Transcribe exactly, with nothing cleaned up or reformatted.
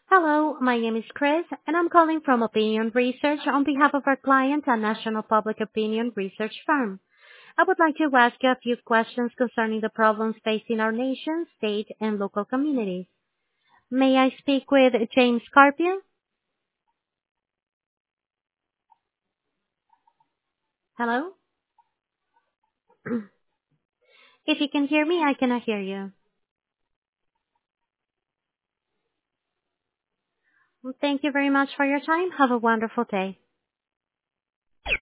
Hello, my name is Chris, and I'm calling from Opinion Research on behalf of our client, a national public opinion research firm. I would like to ask you a few questions concerning the problems facing our nation, state, and local communities. May I speak with James Carpio? Hello? If you can hear me, I cannot hear you. Well, thank you very much for your time. Have a wonderful day.